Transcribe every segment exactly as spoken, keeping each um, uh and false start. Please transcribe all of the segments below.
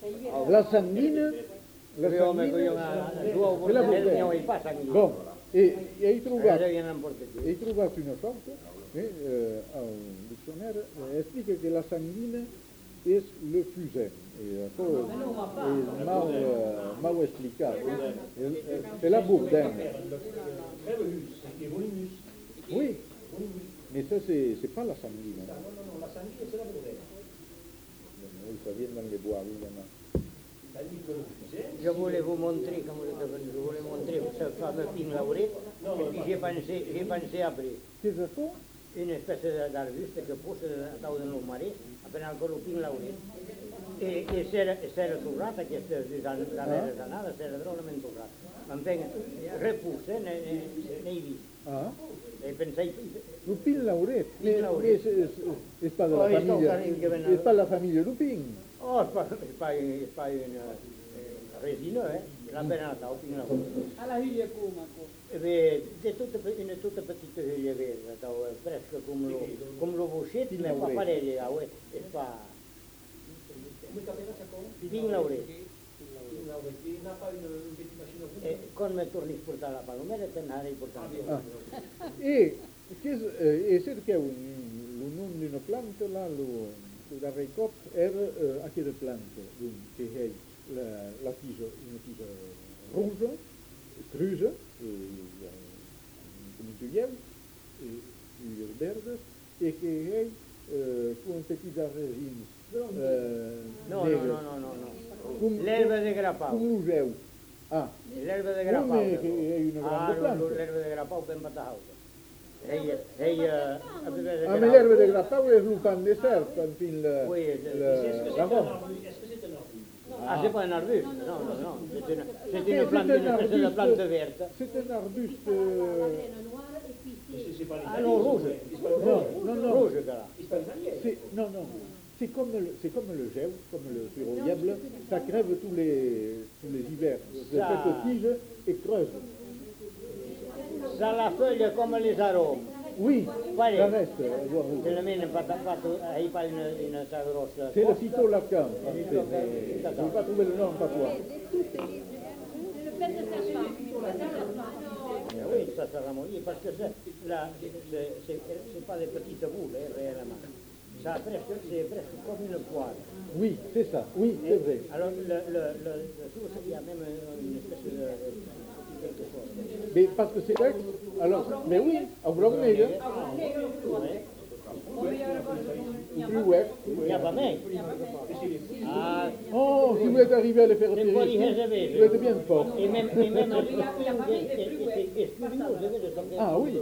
La sanguine, la sanguine, è la Bourdain. Bon, e, e hai trovato, hai trovato una cosa, eh, eh, un dictionnaire, eh, explica che la sanguine è le fusain. Et après, c'est mal, euh, mal expliqué. C'est la Bourdain. Oui, mais ça, c'est pas la sanguine. Non, non, non, la sanguine, c'est la Bourdain. Oui, ça vient dans les bois, évidemment. Je voulais vous montrer, comme je voulais montrer ce fameux pin lauret, et puis j'ai pensé, j'ai pensé après. Qu'est-ce que c'est? Une espèce d'arbuste que pousse dans le marais, appena el pin lauret. E, e s'era, s'era torrat, aquesta darrera anada, s'era drolament torrat. M'entenc, repousse, n'he vist. Ah. E pensai... Lupin lauret, mais, mais c'est pas de la famille, c'est pas la famille Lupin. Oh, és pas, és pas, és pas una resina, eh? L'ha ben anat al pin lauret. A la hülla come? E bé, de tota, una tota petita hülla verda, fresca com lo, com lo boixet, ma fa parella, eh? És pa... Pin lauret. E quan me tornis a portar la palomera, te n'anaré portant. Ah. E, e cercau lo nom d'una planta, là, lo, la recop, era uh, aquella planta, que è la, la tija, una tija rosa, cruza, com tu dieu, fulles verdes, e que è uh, con petits racines. Uh, no, no, no, no, no, no. L'erba de grapau. Com ho veu? Ah. L'erba de grapau. Come che è una grande ah, planta? Ah, l'erba de grapau ben batauta. Hei, hei, ah, ma l'erba de grapau è un pan de serp, enfin, la... Oui, la gamba. Ah, c'est pas un arbuste? Non, non, non. C'est une, c'est une plante, une espèce de plante verte. C'est un arbuste... Euh... Ah non, rouge. Non, non, non. Rouge, là. Non, non. C'est comme, le, c'est comme le gel, comme le pyroyable, ça crève tous les, tous les hivers. Ça... Cette tige et creuse. Ça la feuille comme les arômes. Oui, Pare. ça reste. Se la mene fatto ai pali in una grossa. C'est le phytolacan. Je ne vais pas trouver le nom patois. Oui, ça se ramollit parce que c'est, la, c'est, c'est, c'est pas des petites boules, hein, réellement. Ça presque, c'est presque comme une poire. Oui, c'est ça, oui, c'est vrai. Alors, le, le, le, le source, il y a même une espèce de, de quelque chose. Mais parce que c'est ex, alors, mais oui, à Brogmega. Plus ouais. Il n'y a pas même. Ah, oh, si vous êtes arrivé à le faire tirer, vous êtes bien fort. Et même, et même à ah oui.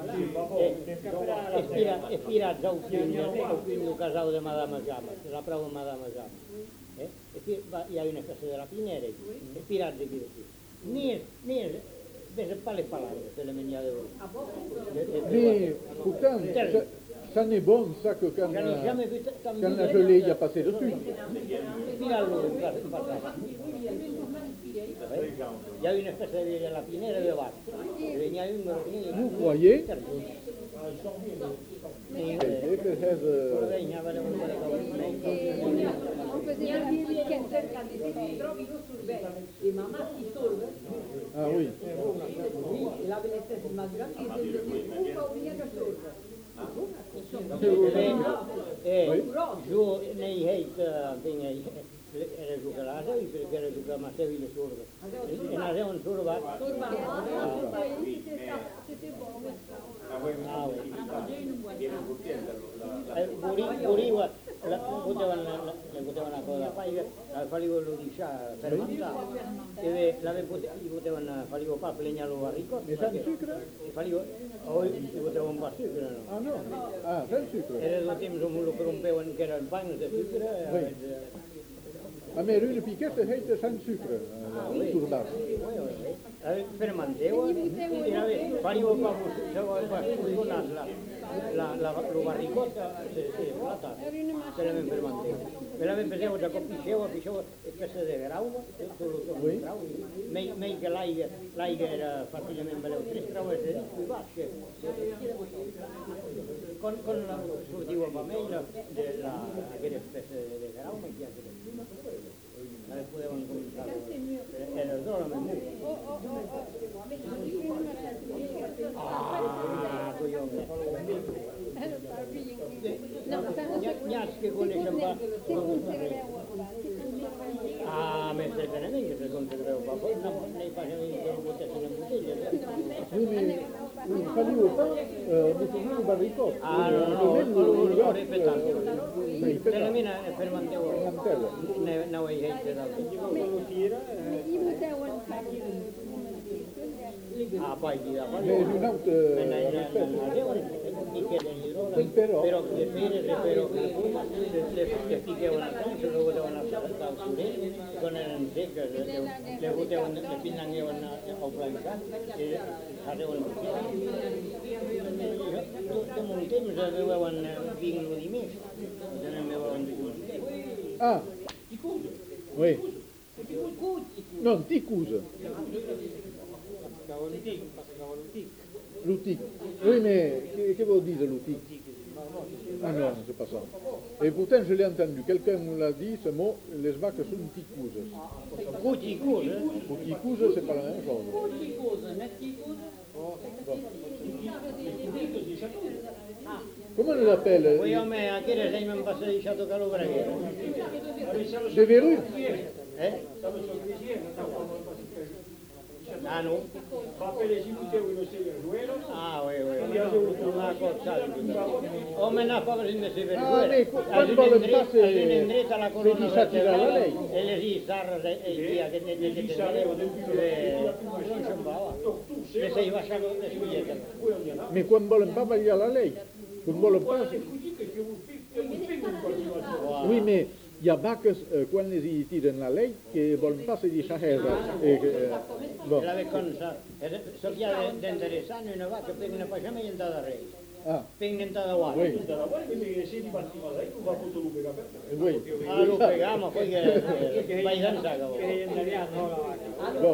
Espira già un figlio casato di Madame Gama, la prova Madame Gama. Eh? E qui il y a une espèce de rapinière, e spira de qui. Ni, ni, vede pas les palabres, c'est le menia de vous. Mais pourtant, ça, ça n'est bon, ça, que quand, euh, quand la gelée y a passé dessus. Spira lui, in passata. Il y a une espèce de rapinière de vache. Il y a une... Vous croyez? Eh, It has a... Ah oui. Eh, giù nei hate era giocata, perché era giocata ma sei le sorbe. E non aveva un sorba. Moriva, potevano una cosa fare, la facevo lo diciamo per mangiare, e gli potevano fare il papà legnalo a ricotta. E senza sucre? E facevo, poi si poteva un po' sucre, no? Ah no? Ah, senza sucre? Era il tempo che lo rompevano che era il bagno di sucre. A me une piquette heette sans sucre, euh, sur base. Fermenteo, facevo proprio la, la, lo barricotta, se, se, plata, se la fermenteo. Me la facevo già con piscevo, piscevo spesse di graudo, solo solo di graudo. Meglio che l'aiga, l'aiga era praticamente bello, tre graudo e tre più basce. Con, con la sortivo per me, la, quelle spesse di graudo, mi piace. fallivo pas eh, musulmano barricot. Ah, no, no, no, lo ripeto. Nella mia è per mantenere. Ne ne vuoi che da. Ah, poi di là. Mais une autre Però, però le pere, però le ficcavano a tanto, lo potevano assaltare su lì, con le secche, le potevano, le pinangavano a plancare e facevano il come un tempo avevano vinto di me, se ne avevano di più. Ah, oui. Non, ticouze. L'outil. Oui, mais que, que vous dites l'outil? Ah non, c'est pas ça. Et pourtant, je l'ai entendu. Quelqu'un nous l'a dit, ce mot, les vaches sont ticouses. Cuticouze? Ticouze, c'est pas la même chose. Comment on l'appelle? Oui, mais à quel âge même passé il château Calogreghe? Des verrues? Eh? Ah non? Ah oui, oui. Una cosa. O me na fa in se per Ah, mais quando vuole passare, in la se di s'attirare lei. E le si sarra e via che ne ne ne non c'è bava. Le sei vasciato le suglie. Mais quand on ne pas valer la lei. Quand on ne pas. Oui, mais il y a vaches, euh, quand ils tirent la lei, qui ne veulent pas se dire et euh, bon. La veconza, so che dentro sanno una vacca per una faccia mai andata a re. Ah, Pengentada guarda. oui. Oui. Ah, lo pegamos, poi che vai danza cavo. Bon.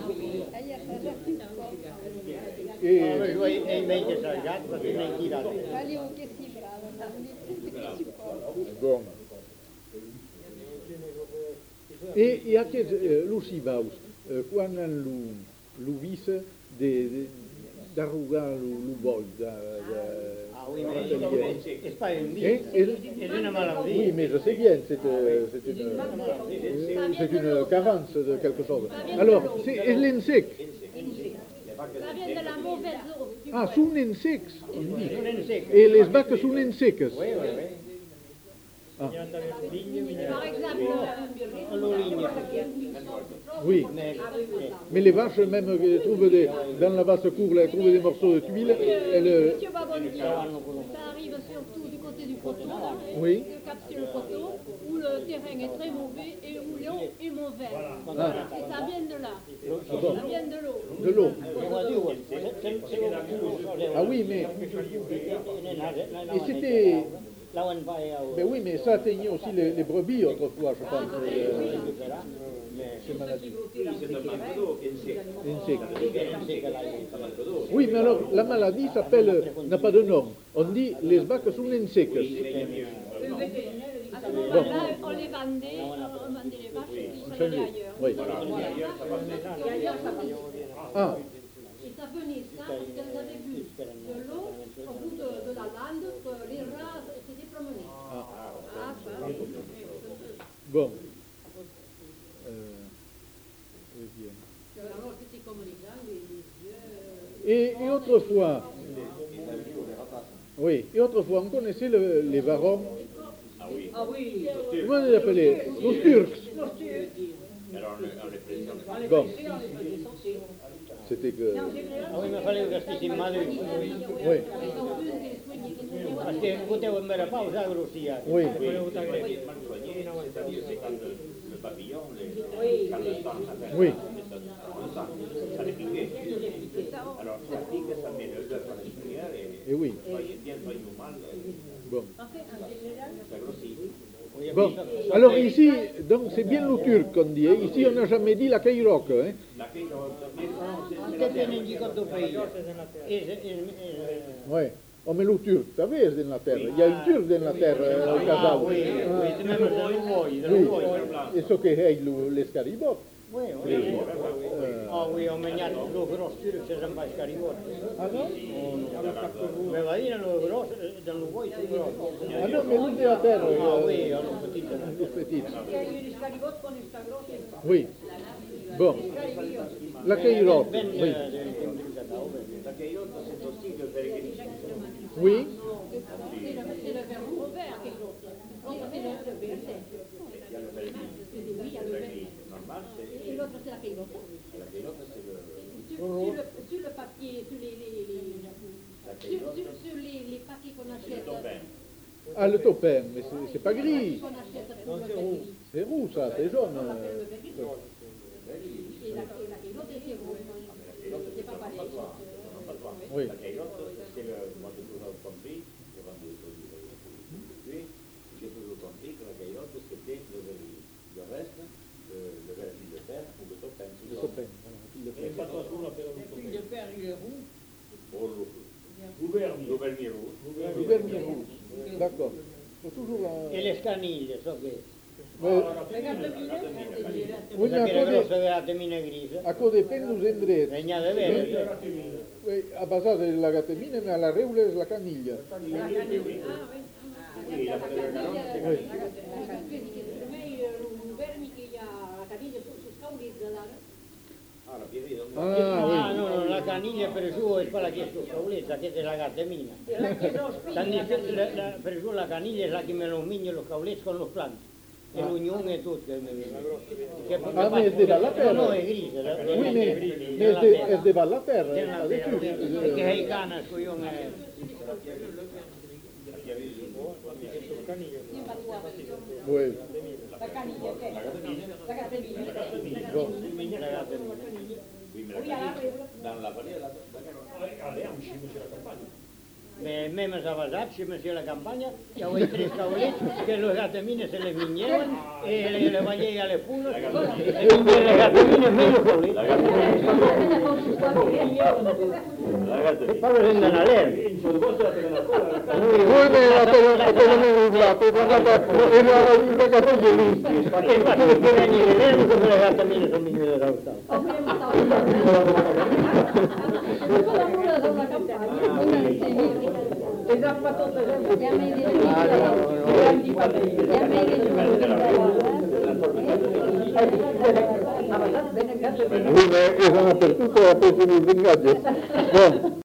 E Et, poi e invece salgato perché ne tirato. bon. Et, et aquest euh, l'usivaus, euh, quan lu, lu vise de, d'arrugar lu, lu bol, de, de, Ah oui, mais c'est pas une vie, Eh, et- c'est une maladie. Oui, mais je sais bien, c'est, euh, c'est une, euh, c'est une carence de quelque chose. Alors, c'est l'insec. Ça vient de la mauvaise eau. Ah, sont insecs, on dit. Non è secco. Et les vaches sont insecs. Oui, oui, oui. Ah, Par exemple, L'oligne. oui. Mais Mais les vaches, même, euh, trouvent des, dans la vache cour, elles trouvent des morceaux de tuiles. Elles, euh, Monsieur Babondier, ça arrive surtout du côté du poteau, là, oui. de capter le poteau, où le terrain est très mauvais et où l'eau est mauvaise. Ah, Et ça vient de là. bon. Ça vient de l'eau. De l'eau. Ah oui, mais, et c'était, La one vai a ben oui, mais ça atteignait aussi les, les brebis autrefois, je pense. euh, ces maladies. Insectes. Oui, mais alors, la maladie s'appelle, n'a pas de nom. On dit, les vaches sont insectes. À ce moment-là, on les vendait, on vendait les vaches et ils s'en allaient ailleurs. Oui. Et ailleurs, ça venait. Ah, Et ça venait ça parce qu'elles avaient bu de l'eau au bout de, de la lande, que les rats s'étaient promenés. Ah, ça. bon. Euh, eh bien. Alors c'était comme les gens, les, les yeux. Et, et autrefois, oui, et autrefois, on connaissait le- les varons, Ah oui. comment on les appelait? Les Turcs. Bon, c'était que, Ah oui, mi fallait che stessi in mano. oui, Perché potevo andare a pausa a Russia. oui, Le papillon, les, quand le sang s'appelle, oui, le sang, ça les piquait. Alors, ça pique, ça met le l'œuf à l'extérieur et et oui, soyez bien, soyez mal, bon. ça grossit. Bon, alors ici, donc c'est bien le turc qu'on dit, hein. Ici on n'a jamais dit la Kairoc, hein. La caille, Tutte ne dico due paesi. E Oui, on met le turc, vous savez, c'est dans la terre, il y a une turc dans la terre, euh, au Ah casal. oui, oui, te même se lo vuoi, se lo Oui, vuoi. et ce que est le- l'escaribot. Oui, oui. Ah oui, ho mangiato lo grosso turco se non fa scarico. Ah non? Me va dire lo grosso, non lo vuoi tu grosso. Ah non, mais l'une de la terre, Ah euh, oui, allora petite. plus petite. Il y a eu les scaribottes qu'on est pas grosses. Oui, bon, la Kairoc, Ben, oui. eh, la caillotte, c'est aussi Oui. C'est le, c'est le verre rouge vert, quelque chose. L'autre, c'est le, le vert. Il y a le verre gris. Oui, il y a le Le vert. gris normal, c'est... Et l'autre, c'est la cailotte. La cailotte, c'est le... Sur, sur, le, sur le papier, sur les, les, les, La sur, cailotte, sur, sur les, les papiers qu'on c'est le achète. topin. Ah, le topin, mais c'est- c'est pas gris. Qu'on achète pour le verre gris. C'est roux, ça, c'est jaune. On l'appelle euh. le verre gris. Et la, et la cailotte, c'est rouge. C'est pas pareil. Oui. La cailotte, c'est le... Moi, j'ai toujours compris, j'ai vendu des produits aujourd'hui, j'ai toujours compris que la cailotte, c'était le verre gris. Le reste, le, le verre de fer ou le topin. Le topin, voilà, il le fait. Oh, le... L'auvergne rouge. Le vernis rouge. D'accord. Faut toujours la... E le scaniglie, so che... Mais, oui, mais à Perché le cause, grosse gatemine grige, a cose de pengus endret, regnate vere, eh, a basare la gatemina, ma la reule è la caniglia. Oui, la La caniglia, per me un verme che ha la caniglia si scaulizza là. Ah, la pievita. Ah, ah oui. no, no, la caniglia per su è quella che è su caulezza, che è la gatemina. Tanti che la, la, per su la caniglia è la che me lo migno lo caulezzo con lo planti. E l'unione e tutto che mi viene. Che Ah, mais c'est dans la terre. No, no, è grigio. Oui, mais, mais c'est c'est devant la terre. Nella terra. Là-dessus. Perché è il cane, scoglione. Oui. La caniglia che è? La gatemina. Bon. La gatemina. Oui, mais la caniglia, dans la vallée, la... Me, me me savasacci, me sia la campagna, che avevo i tre cavaletti, che le gatemine se le vignevano, e le, le vagliei alle fulle, e quindi le gatemine meglio cavaletti. La gatemina. La gatemina. Poi vengono a lei. Voi ne appena ne urlato, era una cosa bellissima. E infatti perché vengono lei, come le gatemine sono migliori da usare. E già fatto Oui, mais ils ont un peu tout à la personne de